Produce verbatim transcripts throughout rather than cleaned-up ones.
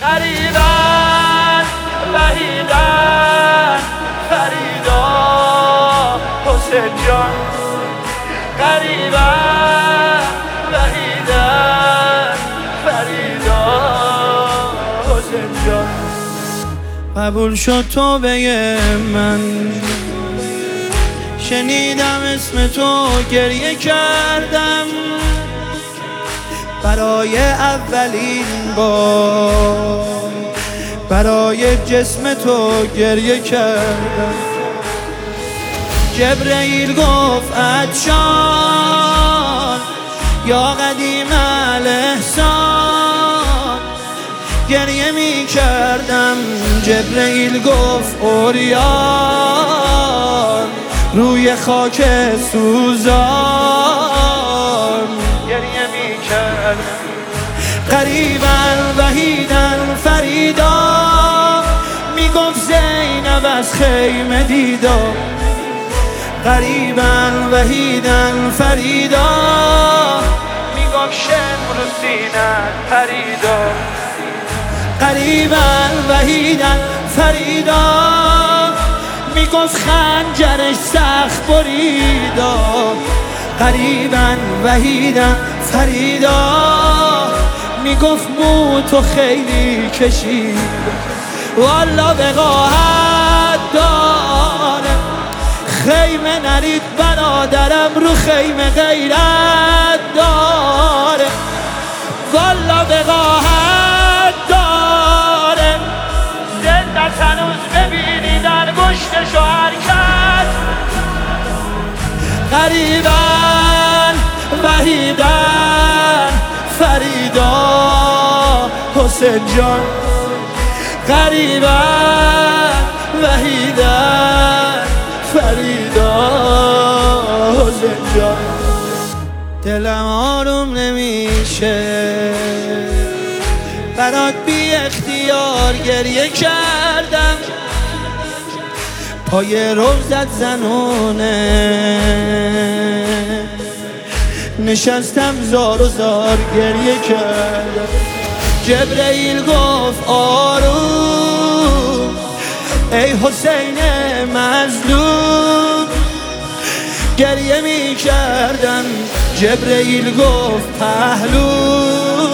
غریبن وحیدن فریدا حسین جان غریبن وحیدن فریدا حسین جان قبول شد توبه من، شنیدم اسم تو گریه کردم، برای اولین بار برای جسم تو گریه کردم. جبرئیل گفت عطشان یا قدیم الاحسان، گریه می کردم. جبرئیل گفت عریان روی خاک سوزان، گریه می کردم. غریبن وحیدن فریدا می گفت زینب از خیمه دیدا. غریبن وحیدن فریدا می گفت شمر و سینت پریدا. غریبن وحیدن فریدا می گفت خنجرش سخت بریدا. غریبن وحیدن فریدا می گفت مو تو خیلی کشید. والا وقاحت داره خیمه نرید، برادرم رو خیمه غیرت داره. والا وقاحت داره زندت هنوز ببینی در گشتش و حرکت. غریبن وحیدن فریدا حسین جان. غریبن وحیدن فریدا حسین جان. دلم آروم نمیشه، برات بی اختیار گریه کردم. پای روزت زنونه نشستم زار و زار گریه کردم. جبرئیل گفت آروم ای حسین مظلوم، گریه می کردم. جبرئیل گفت پهلو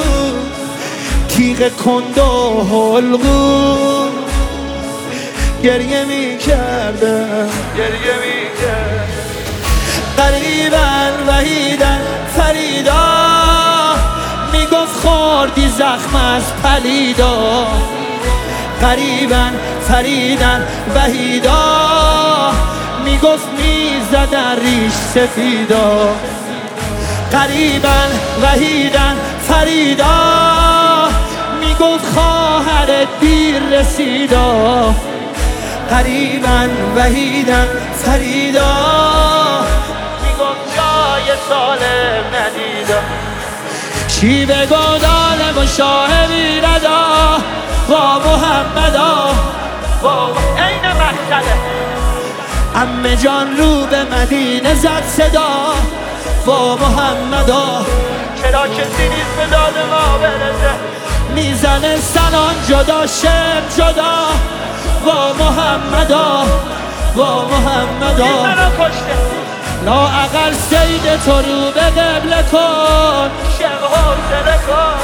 تیغ کند و حلقوم، گریه می کردم. گریه می کردم. غریبن وحیدن فریدا می گفت خوردی زخم از پلیدا. غریبن فریدن وحیدا می گفت می زدن ریش سفیدا. غریبن وحیدن فریدا می گفت خواهرت دیر رسیدا. غریبن وحیدن فریدا می گفت جای سالم ندیدا. چی بگو دالم و شاه بیردا با محمدا. با عین مقتله عمه جان رو به مدینه زد صدا با محمدا. چرا کسی نیست به داد ما برسه، میزنه سنان جدا شم جدا با محمدا با محمدا. این منو کشته لااقل سید تو رو به قبله کن، شب حوصله کن.